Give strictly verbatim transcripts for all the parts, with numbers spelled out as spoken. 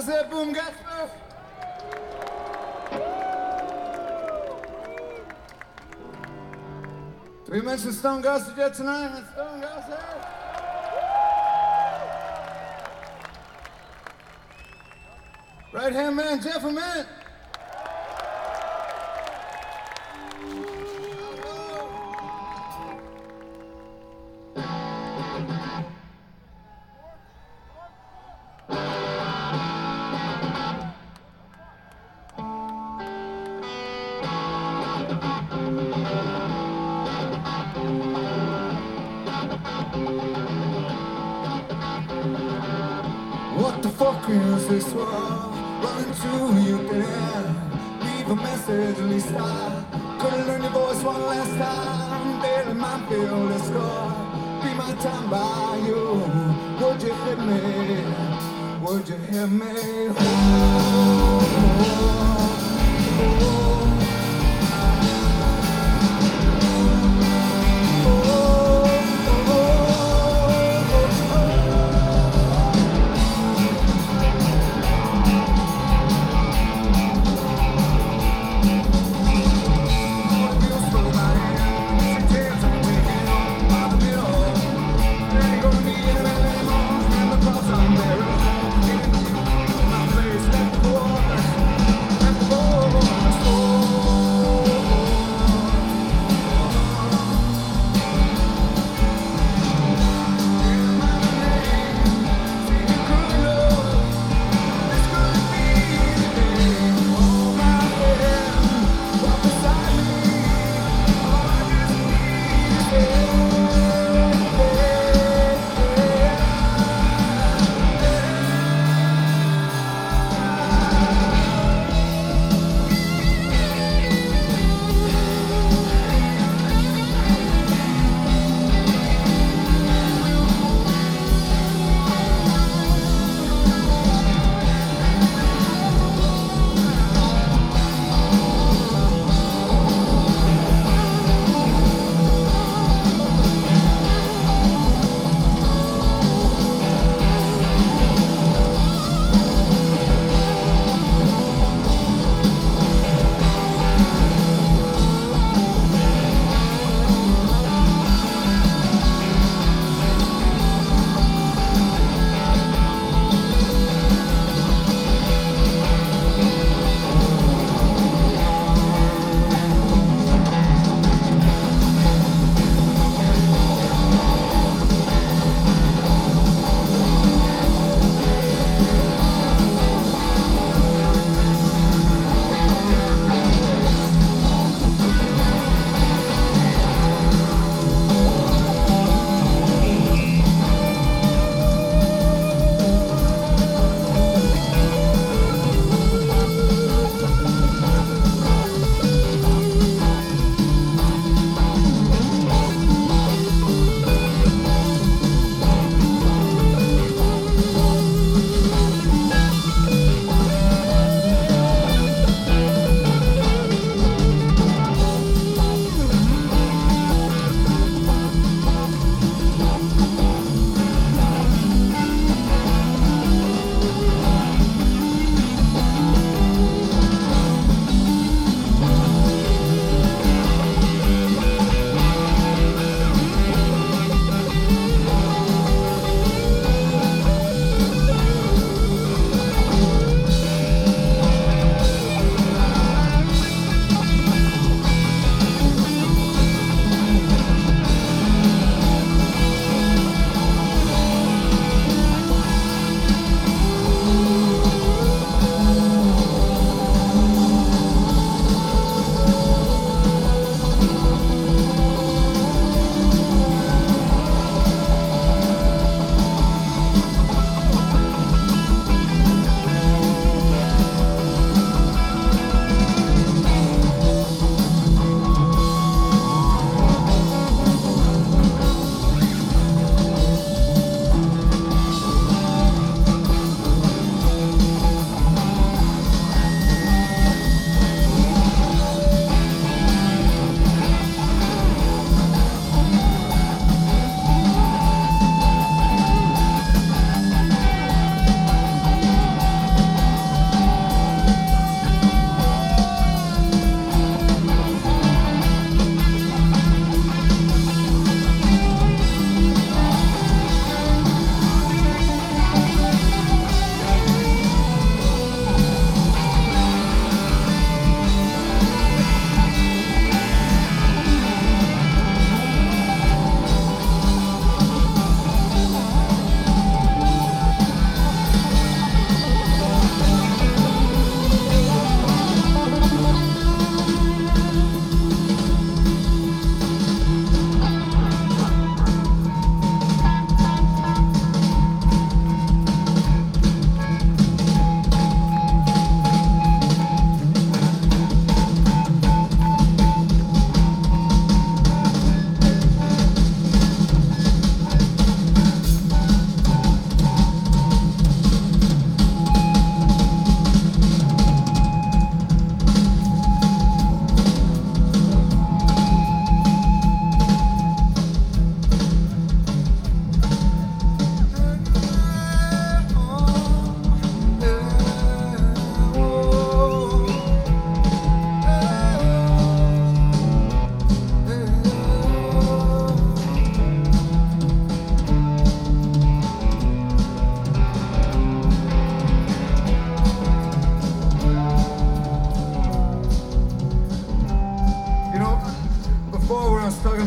that boom gospel? Did we mention Stone Gossett yet tonight? Stone Gossett? Right hand man, gentlemen. What the fuck is this world running to you there? Leave a message, at least I could've learned your voice one last time. Daily minefield is score. Be my time by you. Would you hit me? Would you hit me? Oh, oh, oh.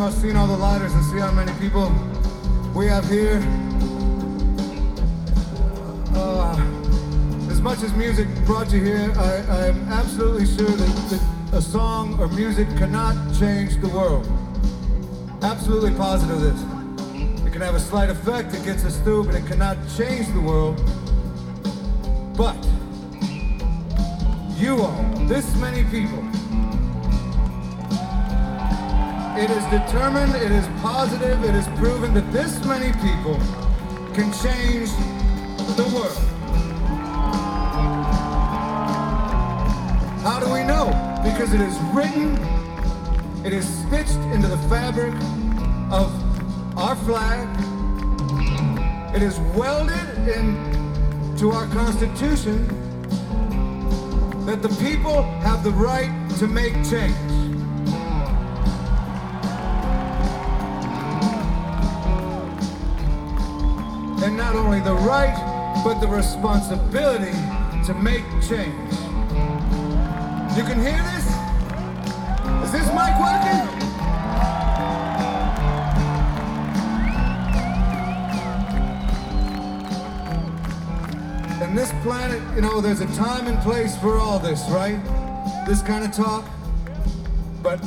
about seeing all the lighters and see how many people we have here. Uh, as much as music brought you here, I, I'm absolutely sure that, that a song or music cannot change the world. Absolutely positive of this. It can have a slight effect, it gets us through, but it cannot change the world. But you all, this many people, it is determined, it is positive, it is proven that this many people can change the world. How do we know? Because it is written, it is stitched into the fabric of our flag, it is welded into our Constitution that the people have the right to make change. And not only the right, but the responsibility to make change. You can hear this? Is this mic working? And this planet, you know, there's a time and place for all this, right? This kind of talk. But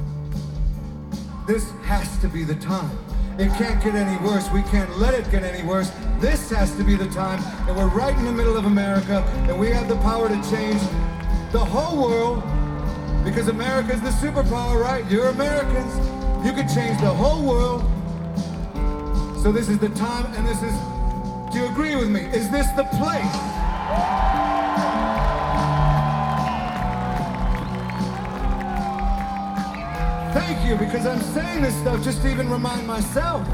this has to be the time. It can't get any worse. We can't let it get any worse. This has to be the time. And we're right in the middle of America, and we have the power to change the whole world, because America is the superpower, right? You're Americans. You can change the whole world. So this is the time, and this is, do you agree with me? Is this the place? Thank you, because I'm saying this stuff just to even remind myself.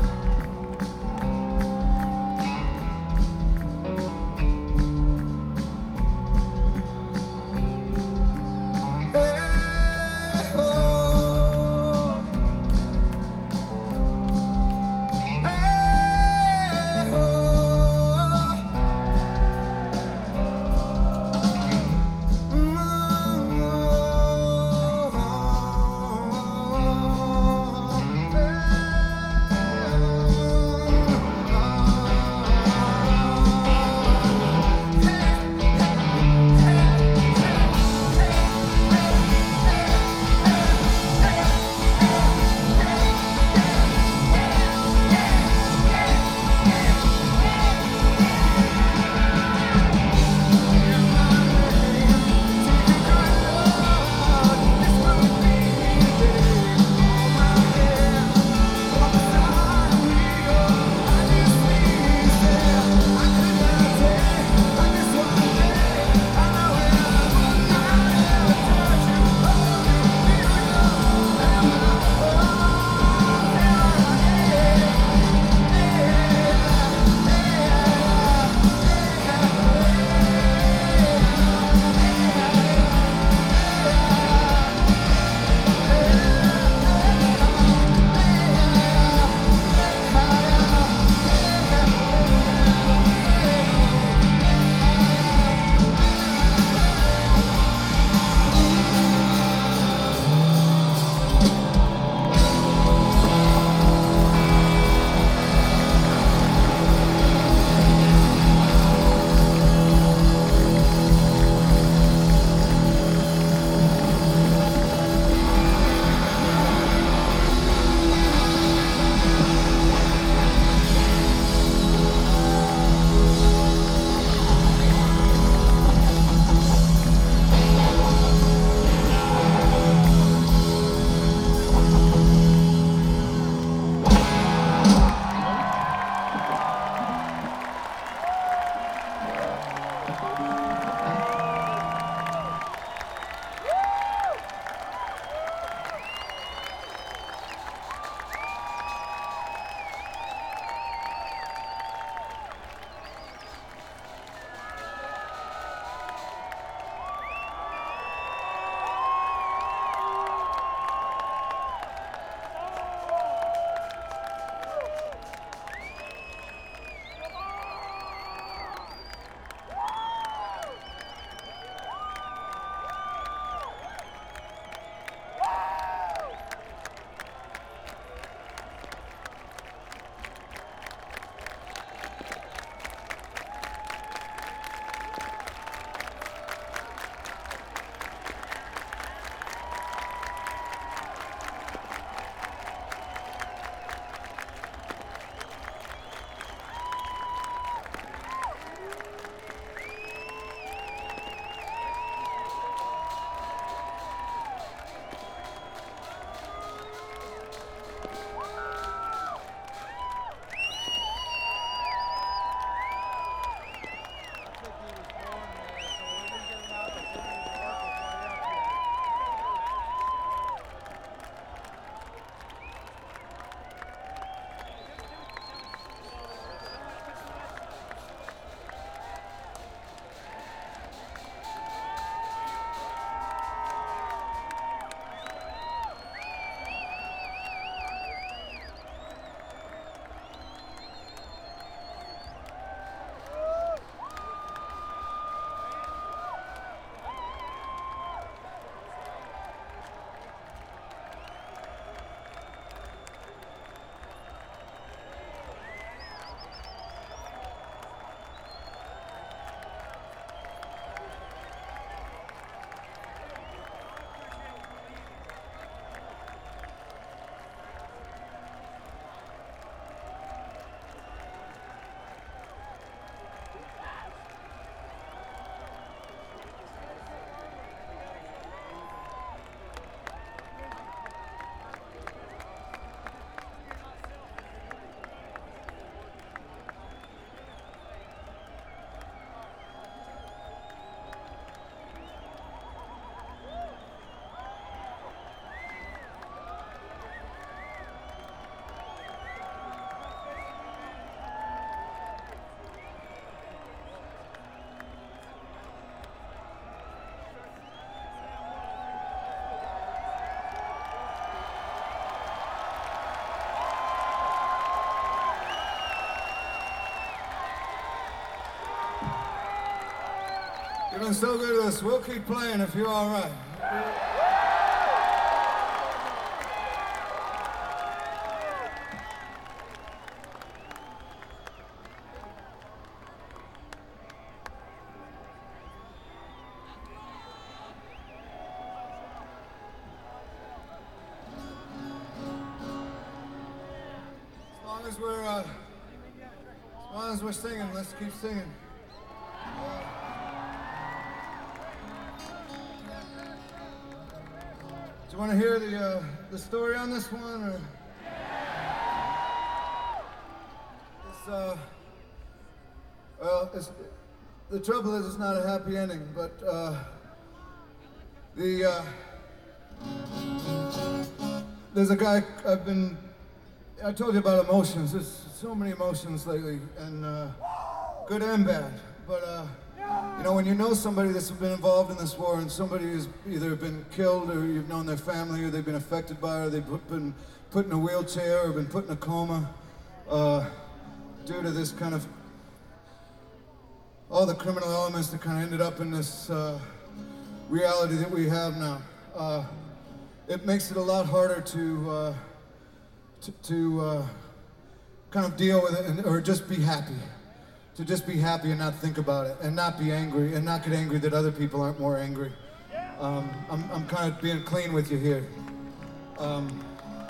You've been so good with us. We'll keep playing if you're all right. As long as we're, uh, as long as we're singing, let's keep singing. Uh, do you want to hear the uh, the story on this one, or? It's uh, well, it's, the trouble is, it's not a happy ending, but uh, the uh, there's a guy I've been. I told you about emotions. There's so many emotions lately, and uh, good and bad. But uh, you know, when you know somebody that's been involved in this war, and somebody who's either been killed, or you've known their family, or they've been affected by it, or they've been put in a wheelchair, or been put in a coma uh, due to this kind of all the criminal elements that kind of ended up in this uh, reality that we have now. Uh, it makes it a lot harder to. Uh, to, to uh, kind of deal with it, and, or just be happy. To just be happy and not think about it, and not be angry, and not get angry that other people aren't more angry. Um, I'm, I'm kind of being clean with you here. Um,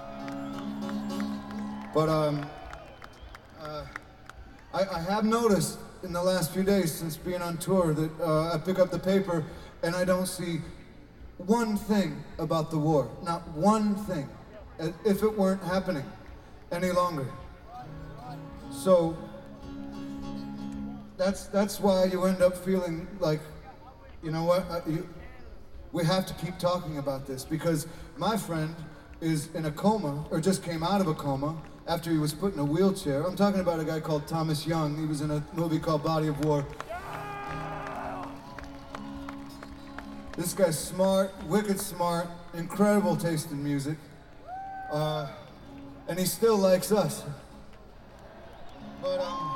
but um, uh, I, I have noticed in the last few days since being on tour that uh, I pick up the paper and I don't see one thing about the war. Not one thing. As if it weren't happening any longer. So that's that's why you end up feeling like, you know what, I, you, we have to keep talking about this, because my friend is in a coma, or just came out of a coma after he was put in a wheelchair. I'm talking about a guy called Thomas Young. He was in a movie called Body of War. This guy's smart, wicked smart, incredible taste in music. Uh, and he still likes us. But um,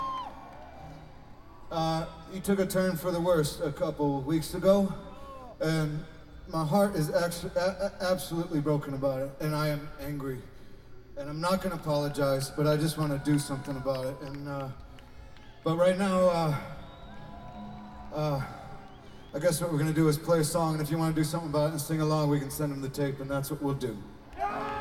uh, he took a turn for the worse a couple weeks ago, and my heart is actually a- absolutely broken about it, and I am angry. And I'm not gonna apologize, but I just want to do something about it. And uh, but right now, uh, uh, I guess what we're gonna do is play a song, and if you want to do something about it and sing along, we can send him the tape, and that's what we'll do.